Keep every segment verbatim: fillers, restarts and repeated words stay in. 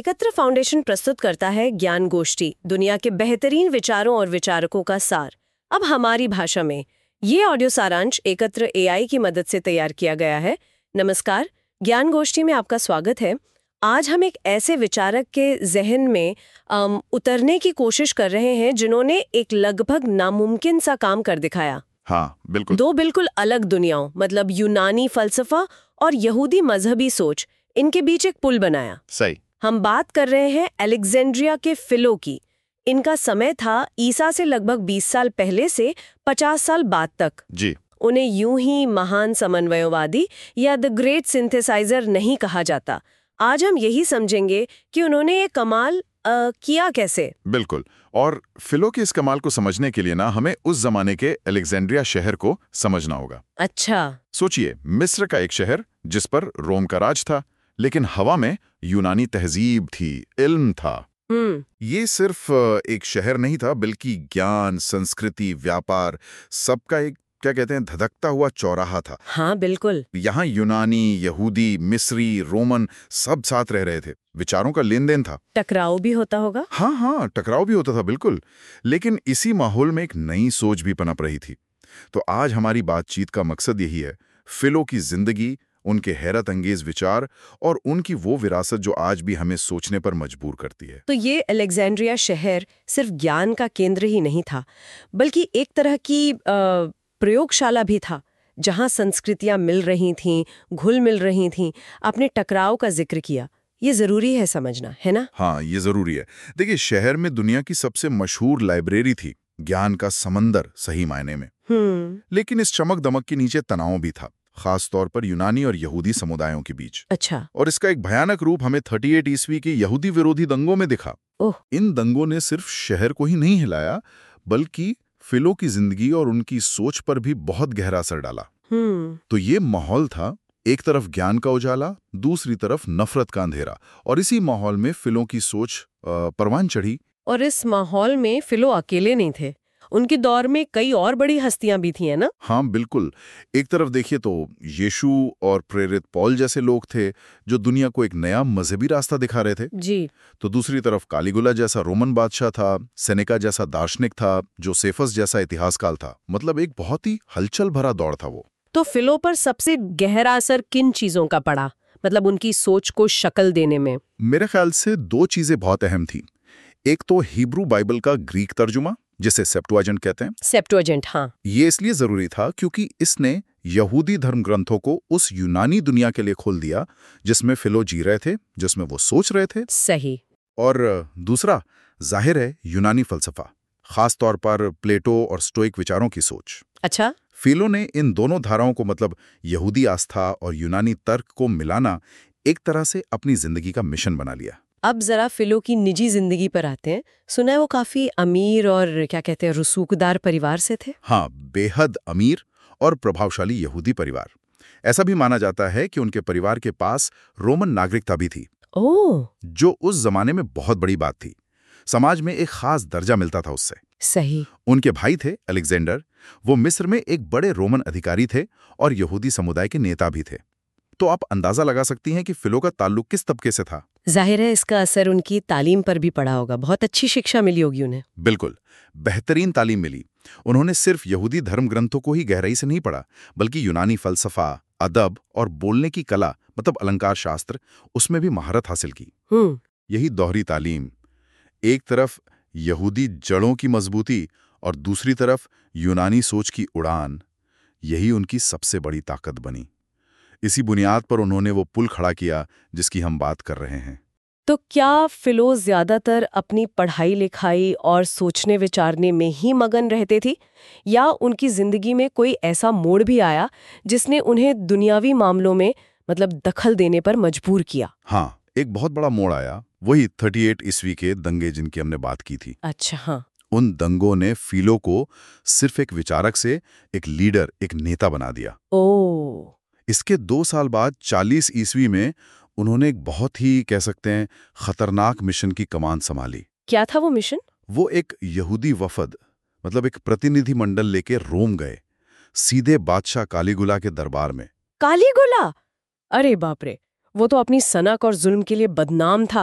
एकत्र फाउंडेशन प्रस्तुत करता है ज्ञान गोष्ठी, दुनिया के बेहतरीन विचारों और विचारकों का सार। अब हमारी भाषा में ये ऑडियो सारांश एकत्र एआई की मदद से तैयार किया गया है। नमस्कार, ज्ञान गोष्ठी में आपका स्वागत है। आज हम एक ऐसे विचारक के जहन में अम, उतरने की कोशिश कर रहे हैं जिन्होंने एक लगभग नामुमकिन सा काम कर दिखाया। हाँ, बिल्कुल। दो बिल्कुल अलग दुनियाओं, मतलब यूनानी फलसफा और यहूदी मजहबी सोच, इनके बीच एक पुल बनाया। सही। हम बात कर रहे हैं अलेक्जेंड्रिया के फिलो की। इनका समय था ईसा से लगभग बीस साल पहले से पचास साल बाद तक। जी। उन्हें यूं ही महान समन्वयवादी या द ग्रेट सिंथेसाइजर नहीं कहा जाता। आज हम यही समझेंगे कि उन्होंने ये कमाल आ, किया कैसे। बिल्कुल। और फिलो के इस कमाल को समझने के लिए ना हमें उस जमाने के अलेक्जेंड्रिया शहर को समझना होगा। अच्छा। सोचिए, मिस्र का एक शहर जिस पर रोम का राज था, लेकिन हवा में यूनानी तहजीब थी, इल्म था। हम्म ये सिर्फ एक शहर नहीं था, बल्कि ज्ञान, संस्कृति, व्यापार, सबका एक, क्या कहते हैं, धधकता हुआ चौराहा था। हाँ बिल्कुल। यहाँ यूनानी, यहूदी, मिस्री, रोमन सब साथ रह रहे थे। विचारों का लेन देन था। टकराव भी होता होगा। हाँ हाँ, टकराव भी होता था, बिल्कुल। लेकिन इसी माहौल में एक नई सोच भी पनप रही थी। तो आज हमारी बातचीत का मकसद यही है, फिलो की जिंदगी, उनके हैरत अंगेज विचार और उनकी वो विरासत जो आज भी हमें सोचने पर मजबूर करती है। तो ये अलेक्जेंड्रिया शहर सिर्फ ज्ञान का केंद्र ही नहीं था, बल्कि एक तरह की अ, प्रयोगशाला भी था, जहां संस्कृतियां मिल रही थीं, घुल मिल रही थीं। आपने टकराव का जिक्र किया, ये जरूरी है समझना, है ना? हाँ, ये जरूरी है। देखिए, शहर में दुनिया की सबसे मशहूर लाइब्रेरी थी, ज्ञान का समंदर सही मायने में। हम्म लेकिन इस चमक दमक के नीचे तनाव भी था, खास तौर पर यूनानी और यहूदी समुदायों के बीच। अच्छा। और इसका एक भयानक रूप हमें अड़तीस ईस्वी के यहूदी विरोधी दंगों में दिखा। ओह। इन दंगों ने सिर्फ शहर को ही नहीं हिलाया, बल्कि फिलो की जिंदगी और उनकी सोच पर भी बहुत गहरा असर डाला। हम्म तो ये माहौल था, एक तरफ ज्ञान का उजाला, दूसरी तरफ नफरत का अंधेरा। और इसी माहौल में फिलो की सोच अ, परवान चढ़ी। और इस माहौल में फिलो अकेले नहीं थे, उनके दौर में कई और बड़ी हस्तियां भी थी, है ना? हाँ बिल्कुल। एक तरफ देखिए तो यीशु और प्रेरित पौल जैसे लोग थे जो दुनिया को एक नया मजहबी रास्ता दिखा रहे थे। जी। तो दूसरी तरफ कालीगुला जैसा रोमन बादशाह था, सेनेका जैसा दार्शनिक था, जोसेफस जैसा इतिहासकाल था। मतलब एक बहुत ही हलचल भरा दौर था वो। तो फिलो पर सबसे गहरा असर किन चीजों का पड़ा, मतलब उनकी सोच को शक्ल देने में? मेरे ख्याल से दो चीजें बहुत अहम थी। एक तो हिब्रू बाइबल का ग्रीक तर्जुमा, जिसे सेप्टुएजेंट कहते हैं। सेप्टुएजेंट, हाँ। ये इसलिए जरूरी था क्योंकि इसने यहूदी धर्म ग्रंथों को उस यूनानी दुनिया के लिए खोल दिया जिसमें फिलो जी रहे थे, जिसमें वो सोच रहे थे। सही। और दूसरा, जाहिर है, यूनानी फलसफा, खास तौर पर प्लेटो और स्टोइक विचारों की सोच। अच्छा। फिलो ने इन दोनों धाराओं को, मतलब यहूदी आस्था और यूनानी तर्क को मिलाना, एक तरह से अपनी जिंदगी का मिशन बना लिया। अब जरा फिलो की निजी जिंदगी पर आते हैं। सुना है वो काफी अमीर और क्या कहते हैं रसूखदार परिवार से थे। हाँ, बेहद अमीर और प्रभावशाली यहूदी परिवार। ऐसा भी माना जाता है कि उनके परिवार के पास रोमन नागरिकता भी थी। ओह। जो उस जमाने में बहुत बड़ी बात थी। समाज में एक खास दर्जा मिलता था उससे। सही। उनके भाई थे अलेक्जेंडर, वो मिस्र में एक बड़े रोमन अधिकारी थे और यहूदी समुदाय के नेता भी थे। तो आप अंदाजा लगा सकती हैं कि फिलो का ताल्लुक किस तबके से था। जाहिर है इसका असर उनकी तालीम पर भी पड़ा होगा। बहुत अच्छी शिक्षा मिली होगी उन्हें। बिल्कुल, बेहतरीन तालीम मिली। उन्होंने सिर्फ यहूदी धर्म ग्रंथों को ही गहराई से नहीं पढ़ा, बल्कि यूनानी फलसफा, अदब और बोलने की कला, मतलब अलंकार शास्त्र, उसमें भी महारत हासिल की। हम्म यही दोहरी तालीम, एक तरफ यहूदी जड़ों की मजबूती और दूसरी तरफ यूनानी सोच की उड़ान, यही उनकी सबसे बड़ी ताकत बनी। इसी बुनियाद पर उन्होंने वो पुल खड़ा किया जिसकी हम बात कर रहे हैं। तो क्या फिलो ज्यादातर अपनी पढ़ाई लिखाई और सोचने विचारने में ही मगन रहते थे, या उनकी जिंदगी में कोई ऐसा मोड़ भी आया जिसने उन्हें दुनियावी मामलों में, मतलब दखल देने पर मजबूर किया? हाँ, एक बहुत बड़ा मोड़ आया, वही अड़तीस ईस्वी के दंगे जिनकी हमने बात की थी। अच्छा। हाँ। उन दंगों ने फिलो को सिर्फ एक विचारक से एक लीडर, एक नेता बना दिया। ओह। इसके दो साल बाद चालीस ईस्वी में उन्होंने एक बहुत ही, कह सकते हैं, खतरनाक मिशन की कमान संभाली। क्या था वो मिशन? वो एक यहूदी वफद, मतलब एक प्रतिनिधि मंडल लेके रोम गए, सीधे बादशाह कालीगुला के दरबार में। कालीगुला? अरे बाप रे, वो तो अपनी सनक और जुल्म के लिए बदनाम था।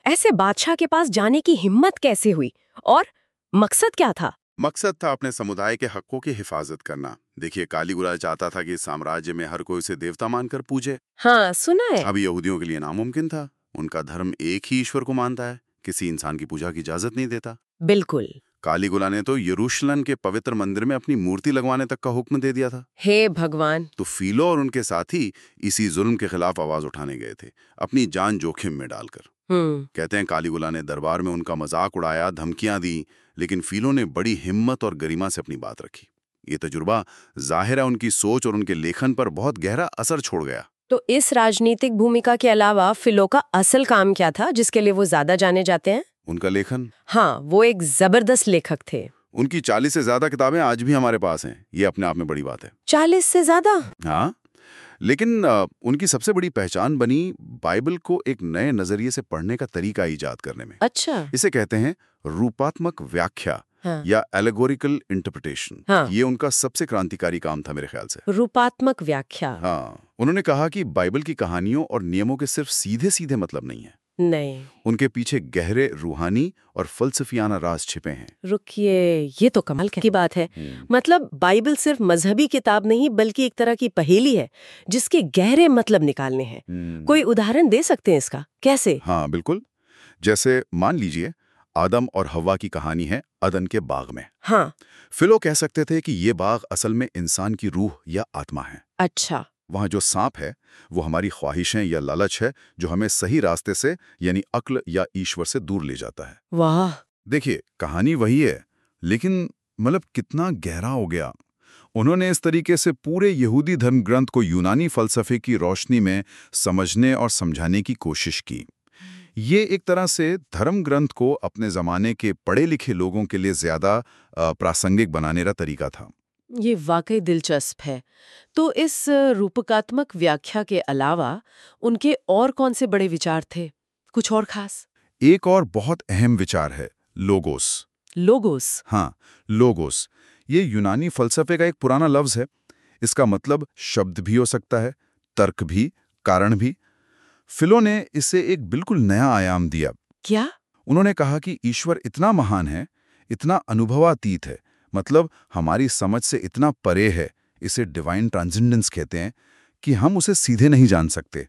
ऐसे बादशाह के पास जाने की हिम्मत कैसे हुई और मकसद क्या था? मकसद था अपने समुदाय के हकों की हिफाजत करना। देखिए, कालीगुला चाहता था कि इस साम्राज्य में हर कोई उसे देवता मानकर पूजे। हाँ, सुना है। अब यहूदियों के लिए नामुमकिन था। उनका धर्म एक ही ईश्वर को मानता है, किसी इंसान की पूजा की इजाजत नहीं देता। बिल्कुल। कालीगुला ने तो यरूशलेम के पवित्र मंदिर में अपनी मूर्ति लगवाने तक का हुक्म दे दिया था। हे भगवान। तो फीलो और उनके साथी इसी जुल्म के खिलाफ आवाज उठाने गए थे, अपनी जान जोखिम में डालकर। हम्म। कहते हैं कालीगुला ने दरबार में उनका मजाक उड़ाया, धमकियां दी, लेकिन फीलो ने बड़ी हिम्मत और गरिमा से अपनी बात रखी। ये तजुर्बा जाहिर है उनकी सोच और उनके लेखन पर बहुत गहरा असर छोड़ गया। तो इस राजनीतिक भूमिका के अलावा फिलो का असल काम क्या था जिसके लिए वो ज्यादा जाने जाते हैं? उनका लेखन। हाँ, वो एक जबरदस्त लेखक थे। उनकी चालीस से ज्यादा किताबें आज भी हमारे पास हैं। ये अपने आप में बड़ी बात है। चालीस से ज्यादा? हाँ, लेकिन आ, उनकी सबसे बड़ी पहचान बनी बाइबल को एक नए नजरिए से पढ़ने का तरीका ईजाद करने में। अच्छा। इसे कहते हैं रूपात्मक व्याख्या। हाँ। या एलेगोरिकल इंटरप्रिटेशन। हाँ। ये उनका सबसे क्रांतिकारी काम था मेरे ख्याल से। रूपात्मक व्याख्या। हाँ, उन्होंने कहा कि बाइबल की कहानियों और नियमों के सिर्फ सीधे सीधे मतलब नहीं है। नहीं, उनके पीछे गहरे रूहानी और फलसफियाना राज छिपे हैं। रुकिए, ये तो कमाल की बात है। मतलब बाइबल सिर्फ मजहबी किताब नहीं बल्कि एक तरह की पहेली है जिसके गहरे मतलब निकालने हैं। कोई उदाहरण दे सकते हैं इसका? कैसे? हाँ बिल्कुल। जैसे मान लीजिए आदम और हव्वा की कहानी है अदन के बाग में। हाँ। फिलो कह सकते थे कि ये बाग असल में इंसान की रूह या आत्मा है। अच्छा। वहाँ जो सांप है वो हमारी ख्वाहिशें या लालच है जो हमें सही रास्ते से यानी अक्ल या ईश्वर से दूर ले जाता है। वाह। देखिए, कहानी वही है लेकिन मतलब कितना गहरा हो गया। उन्होंने इस तरीके से पूरे यहूदी धर्म ग्रंथ को यूनानी फलसफे की रोशनी में समझने और समझाने की कोशिश की। ये एक तरह से धर्म ग्रंथ को अपने ज़माने के पढ़े लिखे लोगों के लिए ज़्यादा प्रासंगिक बनाने का तरीका था। ये वाकई दिलचस्प है। तो इस रूपकात्मक व्याख्या के अलावा उनके और कौन से बड़े विचार थे? कुछ और खास? एक और बहुत अहम विचार है लोगोस। लोगोस? हाँ, लोगोस। ये यूनानी फलसफे का एक पुराना लफ्ज है। इसका मतलब शब्द भी हो सकता है, तर्क भी, कारण भी। फिलो ने इसे एक बिल्कुल नया आयाम दिया। क्या? उन्होंने कहा कि ईश्वर इतना महान है, इतना अनुभवातीत है, मतलब हमारी समझ से इतना परे है, इसे डिवाइन ट्रांसेंडेंस कहते हैं, कि हम उसे सीधे नहीं जान सकते।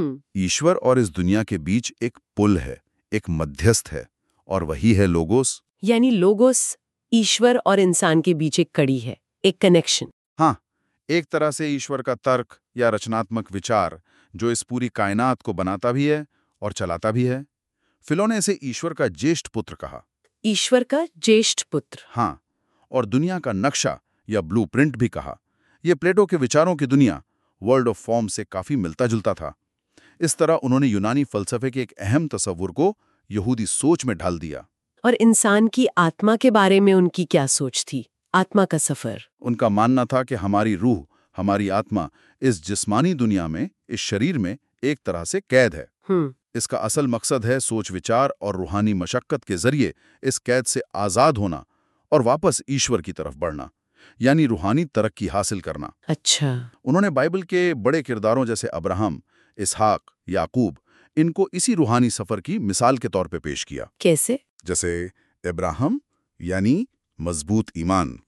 ईश्वर और इस दुनिया के बीच एक पुल है, एक मध्यस्थ है, और वही है लोगोस। यानी लोगोस ईश्वर और इंसान के बीच एक कड़ी है, एक कनेक्शन। हाँ, एक तरह से ईश्वर का तर्क या रचनात्मक विचार जो इस पूरी कायनात को बनाता भी है और चलाता भी है। फिलो ने इसे ईश्वर का ज्येष्ठ पुत्र कहा। ईश्वर का ज्येष्ठ पुत्र? हाँ, और दुनिया का नक्शा या ब्लूप्रिंट भी कहा। यह प्लेटो के विचारों की दुनिया, वर्ल्ड ऑफ फॉर्म से काफी मिलता जुलता था। इस तरह उन्होंने यूनानी फलसफे के एक अहम तस्वुर को यहूदी सोच में ढाल दिया। और इंसान की आत्मा के बारे में उनकी क्या सोच थी? आत्मा का सफर? उनका मानना था कि हमारी रूह, हमारी आत्मा इस जिस्मानी दुनिया में, इस शरीर में एक तरह से कैद है। इसका असल मकसद है सोच विचार और रूहानी मशक्कत के जरिए इस कैद से आजाद होना और वापस ईश्वर की तरफ बढ़ना, यानी रूहानी तरक्की हासिल करना। अच्छा। उन्होंने बाइबल के बड़े किरदारों जैसे अब्राहम, इसहाक, याकूब, इनको इसी रूहानी सफर की मिसाल के तौर पे पेश किया। कैसे? जैसे इब्राहिम यानी मजबूत ईमान,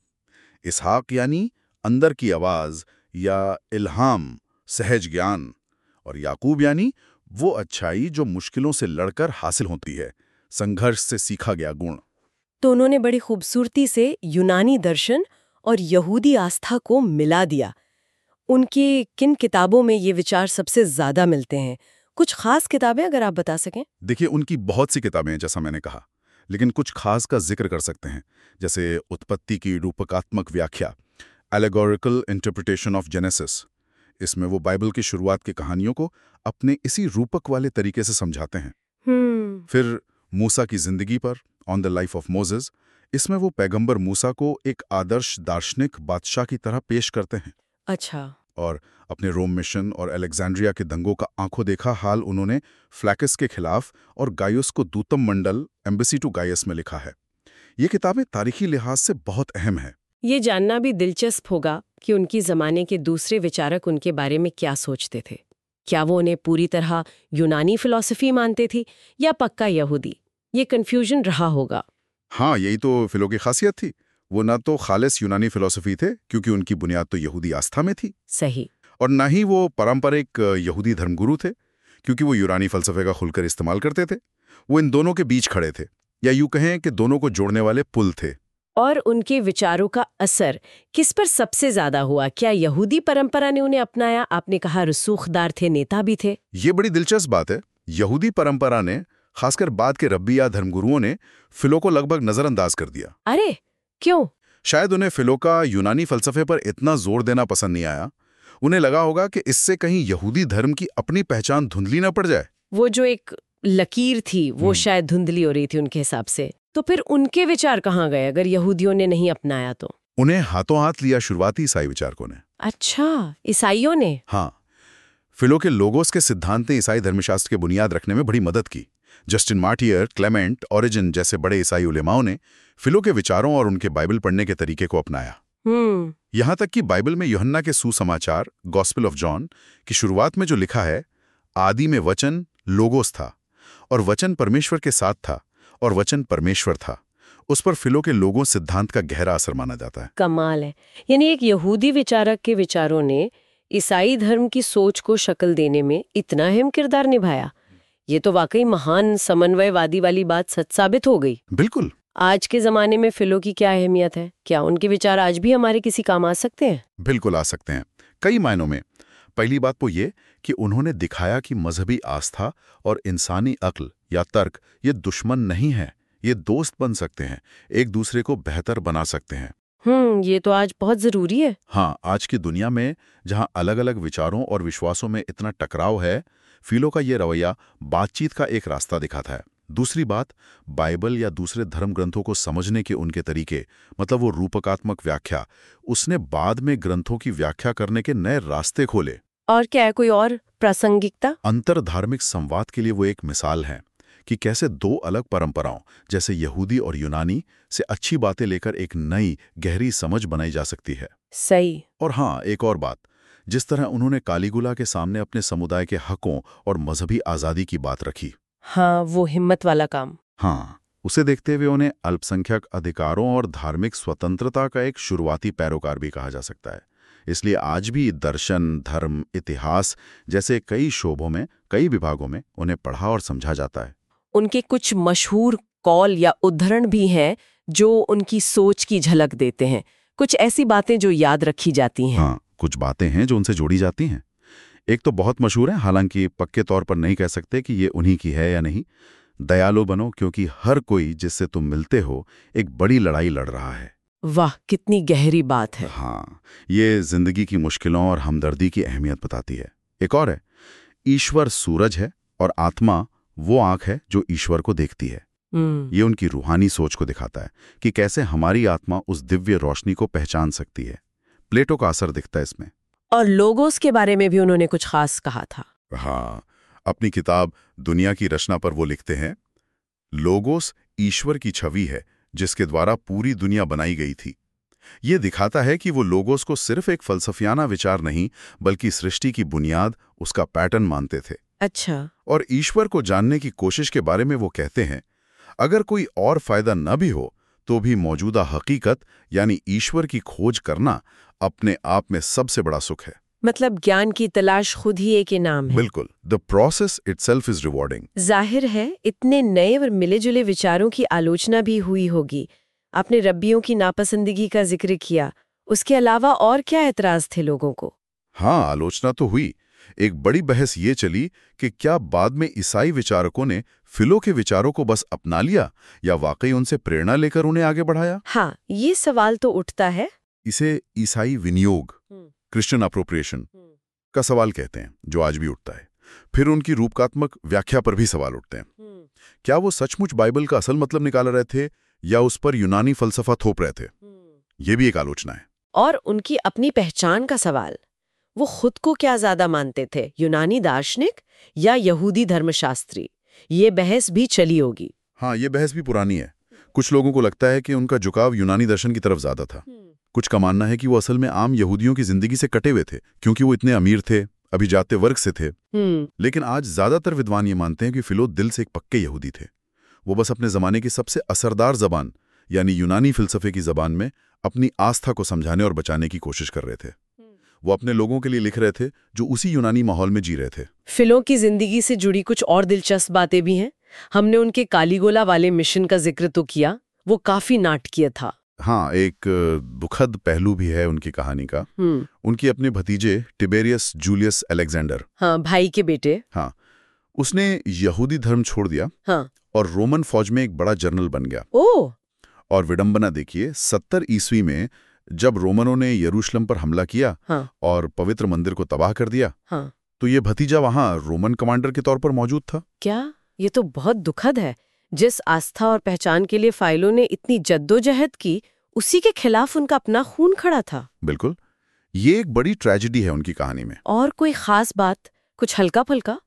इसहाक यानी अंदर की आवाज या इल्हाम, सहज ज्ञान, और याकूब यानी वो अच्छाई जो मुश्किलों से लड़कर हासिल होती है, संघर्ष से सीखा गया गुण। तो उन्होंने बड़ी खूबसूरती से यूनानी दर्शन और यहूदी आस्था को मिला दिया। उनकी किन किताबों में ये विचार सबसे ज्यादा मिलते हैं? कुछ खास किताबें अगर आप बता सकें। देखिए, उनकी बहुत सी किताबें हैं जैसा मैंने कहा, लेकिन कुछ खास का जिक्र कर सकते हैं। जैसे उत्पत्ति की रूपकात्मक व्याख्या, एलेगोरिकल इंटरप्रिटेशन ऑफ जेनेसिस। इसमें वो बाइबल की शुरुआत की कहानियों को अपने इसी रूपक वाले तरीके से समझाते हैं। हम्म। फिर मूसा की जिंदगी पर, on the life of Moses, इसमें वो पैगंबर मूसा को एक आदर्श दार्शनिक बादशाह की तरह पेश करते हैं। अच्छा। और अपने रोम मिशन और अलेक्जेंड्रिया के दंगों का आंखों देखा हाल उन्होंने फ्लैकस के खिलाफ और गायुस को दूतम मंडल, एम्बेसी टू गायस में लिखा है। ये किताबें तारीखी लिहाज से बहुत अहम है। ये जानना भी दिलचस्प होगा कि उनकी जमाने के दूसरे विचारक उनके बारे में क्या सोचते थे। क्या वो उन्हें पूरी तरह यूनानी फिलॉसफी मानते थी या पक्का यहूदी? ये कंफ्यूजन रहा होगा। हाँ, यही तो फिलो की खासियत थी। वो ना तो खालिस यूनानी फिलॉसफी थे, क्योंकि उनकी बुनियाद तो यहूदी आस्था में थी, सही। और ना ही वो पारंपरिक यहूदी धर्मगुरु थे, क्योंकि वो यूनानी फलसफे का खुलकर इस्तेमाल करते थे। वो इन दोनों के बीच खड़े थे, या यूं कहें कि दोनों को जोड़ने वाले पुल थे। और उनके विचारों का असर किस पर सबसे ज्यादा हुआ? क्या यहूदी परंपरा ने उन्हें अपनाया? आपने कहा रसूखदार थे, नेता भी थे। ये बड़ी दिलचस्प बात है। यहूदी परंपरा ने, खासकर बाद के रब्बी या धर्मगुरुओं ने, फिलो को लगभग नजरअंदाज कर दिया। अरे क्यों? शायद उन्हें फिलो का यूनानी फलसफे पर इतना जोर देना पसंद नहीं आया। उन्हें लगा होगा कि इससे कहीं यहूदी धर्म की अपनी पहचान धुंधली ना पड़ जाए। वो जो एक लकीर थी वो शायद धुंधली हो रही थी उनके हिसाब से। तो फिर उनके विचार कहाँ गए अगर यहूदियों ने नहीं अपनाया तो? उन्हें हाथों हाथ लिया शुरुआती ईसाई विचारकों ने। अच्छा, ईसाइयों ने? हाँ, फिलो के लोगोस के सिद्धांत ने ईसाई धर्मशास्त्र की बुनियाद रखने में बड़ी मदद की। जस्टिन मार्टियर, क्लेमेंट, ओरिजिन जैसे बड़े ईसाई उलेमाओं ने फिलो के विचारों और उनके बाइबल पढ़ने के तरीके को अपनाया। हम्म यहां तक कि बाइबल में यूहन्ना के सुसमाचार, गॉस्पेल ऑफ जॉन की शुरुआत में जो लिखा है, आदि में वचन लोगोस था, और वचन परमेश्वर के साथ था, और वचन परमेश्वर था, उस पर फिलो के लोगों सिद्धांत का गहरा असर माना जाता है। कमाल है। यानी एक यहूदी विचारक के विचारों ने ईसाई धर्म की सोच को शक्ल देने में इतना अहम किरदार निभाया। ये तो वाकई महान समन्वयवादी वाली बात सच साबित हो गई। बिल्कुल। आज के जमाने में फिलो की क्या अहमियत है? क्या उनके विचार आज भी हमारे किसी काम आ सकते हैं? बिल्कुल आ सकते हैं, कई मायनों में। पहली बात तो ये कि उन्होंने दिखाया कि मजहबी आस्था और इंसानी अक्ल या तर्क ये दुश्मन नहीं है, ये दोस्त बन सकते हैं, एक दूसरे को बेहतर बना सकते हैं। हम्म ये तो आज बहुत जरूरी है। हाँ, आज की दुनिया में जहां अलग अलग विचारों और विश्वासों में इतना टकराव है, फिलो का ये रवैया बातचीत का एक रास्ता दिखाता है। दूसरी बात, बाइबल या दूसरे धर्म ग्रंथों को समझने के उनके तरीके, मतलब वो रूपकात्मक व्याख्या, उसने बाद में ग्रंथों की व्याख्या करने के नए रास्ते खोले। और क्या है कोई और प्रासंगिकता? अंतर धार्मिक संवाद के लिए वो एक मिसाल है कि कैसे दो अलग परंपराओं जैसे यहूदी और यूनानी से अच्छी बातें लेकर एक नई गहरी समझ बनाई जा सकती है। सही। और हाँ, एक और बात, जिस तरह उन्होंने कालीगुला के सामने अपने समुदाय के हकों और मजहबी आज़ादी की बात रखी। हाँ, वो हिम्मत वाला काम। हाँ, उसे देखते हुए उन्हें अल्पसंख्यक अधिकारों और धार्मिक स्वतंत्रता का एक शुरुआती पैरोकार भी कहा जा सकता है। इसलिए आज भी दर्शन, धर्म, इतिहास जैसे कई शोबों में, कई विभागों में उन्हें पढ़ा और समझा जाता है। उनके कुछ मशहूर कॉल या उद्धरण भी हैं जो उनकी सोच की झलक देते हैं। कुछ ऐसी बातें जो याद रखी जाती हैं। हाँ, कुछ बातें हैं जो उनसे जोड़ी जाती हैं। एक तो बहुत मशहूर है, हालांकि पक्के तौर पर नहीं कह सकते कि ये उन्हीं की है या नहीं। दयालु बनो क्योंकि हर कोई जिससे तुम मिलते हो एक बड़ी लड़ाई लड़ रहा है। वाह, कितनी गहरी बात है। हाँ, ये जिंदगी की मुश्किलों और हमदर्दी की अहमियत बताती है। एक और है, ईश्वर सूरज है और आत्मा वो आंख है जो ईश्वर को देखती है। ये उनकी रूहानी सोच को दिखाता है कि कैसे हमारी आत्मा उस दिव्य रोशनी को पहचान सकती है। प्लेटो का असर दिखता है इसमें। और लोगोस के बारे में भी उन्होंने कुछ खास कहा था। हाँ, अपनी किताब दुनिया की रचना पर वो लिखते हैं, लोगोस ईश्वर की छवि है जिसके द्वारा पूरी दुनिया बनाई गई थी। ये दिखाता है कि वो लोगोस को सिर्फ एक फलसफियाना विचार नहीं, बल्कि सृष्टि की बुनियाद, उसका पैटर्न मानते थे। अच्छा। और ईश्वर को जानने की कोशिश के बारे में वो कहते हैं, अगर कोई और फायदा न भी हो तो भी मौजूदा हकीकत यानी ईश्वर की खोज करना अपने आप में सबसे बड़ा सुख है। मतलब ज्ञान की तलाश खुद ही एक इनाम है। बिल्कुल, the process itself is rewarding. जाहिर है इतने नए और मिले जुले विचारों की आलोचना भी हुई होगी। आपने रब्बियों की नापसंदगी का जिक्र किया, उसके अलावा और क्या एतराज थे लोगों को? हाँ, आलोचना तो हुई। एक बड़ी बहस ये चली कि क्या बाद में ईसाई विचारकों ने फिलो के विचारों को बस अपना लिया या वाकई उनसे प्रेरणा लेकर उन्हें आगे बढ़ाया। हाँ, ये सवाल तो उठता है। इसे ईसाई विनियोग, क्रिश्चियन अप्रोप्रिएशन का सवाल कहते हैं, जो आज भी उठता है। फिर उनकी रूपकात्मक व्याख्या पर भी सवाल उठते हैं। क्या वो सचमुच बाइबल का असल मतलब निकाल रहे थे या उस पर यूनानी फलसफा थोप रहे थे? ये भी एक आलोचना है। और उनकी अपनी पहचान का सवाल, वो खुद को क्या ज्यादा मानते थे, यूनानी दार्शनिक या यहूदी धर्मशास्त्री? ये बहस भी चली होगी। हाँ, ये बहस भी पुरानी है। कुछ लोगों को लगता है कि उनका झुकाव यूनानी दर्शन की तरफ ज्यादा था। कुछ का मानना है कि वो असल में आम यहूदियों की जिंदगी से कटे हुए थे, क्योंकि वो इतने अमीर थे, अभिजात्य वर्ग से थे। हम्म लेकिन आज ज्यादातर विद्वान ये मानते हैं कि फिलो दिल से एक पक्के यहूदी थे। वो बस अपने जमाने की सबसे असरदार जबान यानी यूनानी फिलसफे की जबान में अपनी आस्था को समझाने और बचाने की कोशिश कर रहे थे। वो अपने लोगों के लिए लिख रहे थे जो उसी यूनानी माहौल में जी रहे थे। फिलो की जिंदगी से जुड़ी कुछ और दिलचस्प बातें भी हैं। हमने उनके कालीगोला वाले मिशन का जिक्र तो किया, वो काफी नाटकीय था। हाँ, एक दुखद पहलू भी है उनकी कहानी का। उनकी अपने भतीजे टिबेरियस जूलियस अलेक्जेंडर, हाँ, भाई के बेटे, हाँ, उसने यहूदी धर्म छोड़ दिया हाँ, और रोमन फौज में एक बड़ा जनरल बन गया। ओह! और विडंबना देखिए, सत्तर ईस्वी में जब रोमनों ने यरूशलेम पर हमला किया, हाँ, और पवित्र मंदिर को तबाह कर दिया, हाँ, तो ये भतीजा वहां रोमन कमांडर के तौर पर मौजूद था। क्या? ये तो बहुत दुखद है। जिस आस्था और पहचान के लिए फाइलों ने इतनी जद्दोजहद की, उसी के खिलाफ उनका अपना खून खड़ा था। बिल्कुल, ये एक बड़ी ट्रेजेडी है उनकी कहानी में। और कोई खास बात, कुछ हल्का फुल्का?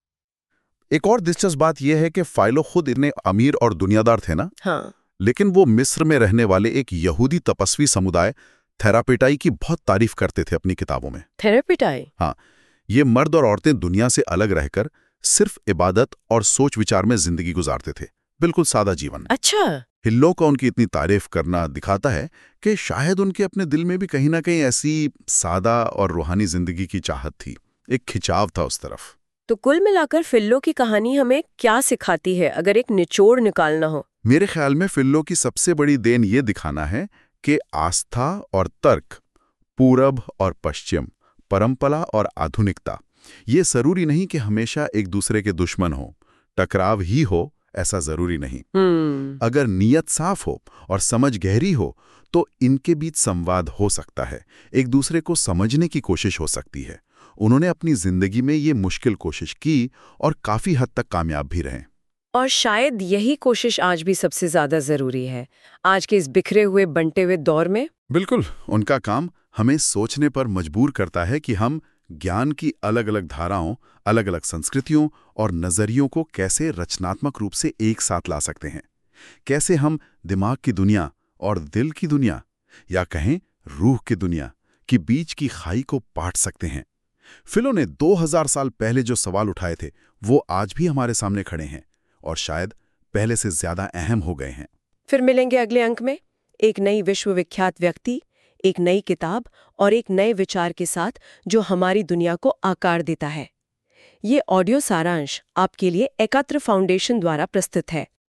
एक और दिलचस्प बात यह है कि फाइलो खुद इतने अमीर और दुनियादार थे ना, हाँ, लेकिन वो मिस्र में रहने वाले एक यहूदी तपस्वी समुदाय थेरापेटाई की बहुत तारीफ करते थे अपनी किताबों में। थेरेपिटाई? हाँ, ये मर्द और औरतें दुनिया से अलग रहकर सिर्फ इबादत और सोच विचार में जिंदगी गुजारते थे, बिल्कुल सादा जीवन। अच्छा। हिल्लो का उनकी इतनी तारीफ करना दिखाता है कि शायद उनके अपने दिल में भी कहीं ना कहीं ऐसी सादा और रूहानी जिंदगी की चाहत थी, एक खिंचाव था उस तरफ। तो कुल मिलाकर फिल्लो की कहानी हमें क्या सिखाती है, अगर एक निचोड़ निकालना हो? मेरे ख्याल में फिल्लो की सबसे बड़ी देन ये दिखाना है कि आस्था और तर्क, पूरब और पश्चिम, परंपरा और आधुनिकता, ये जरूरी नहीं कि हमेशा एक दूसरे के दुश्मन हो, टकराव ही हो, ऐसा जरूरी नहीं। हम्म अगर नीयत साफ हो और समझ गहरी हो तो इनके बीच संवाद हो सकता है, एक दूसरे को समझने की कोशिश हो सकती है। उन्होंने अपनी जिंदगी में ये मुश्किल कोशिश की और काफी हद तक कामयाब भी रहे। और शायद यही कोशिश आज भी सबसे ज्यादा जरूरी है, आज के इस बिखरे हुए बंटे हुए दौर में। बिल्कुल, उनका काम हमें सोचने पर मजबूर करता है कि हम ज्ञान की अलग अलग धाराओं, अलग अलग संस्कृतियों और नजरियों को कैसे रचनात्मक रूप से एक साथ ला सकते हैं। कैसे हम दिमाग की दुनिया और दिल की दुनिया, या कहें रूह की दुनिया की बीच की खाई को पाट सकते हैं। फिलो ने दो हज़ार साल पहले जो सवाल उठाए थे वो आज भी हमारे सामने खड़े हैं और शायद पहले से ज्यादा अहम हो गए हैं। फिर मिलेंगे अगले अंक में एक नई विश्वविख्यात व्यक्ति, एक नई किताब और एक नए विचार के साथ जो हमारी दुनिया को आकार देता है। ये ऑडियो सारांश आपके लिए एकत्र फाउंडेशन द्वारा प्रस्तुत है।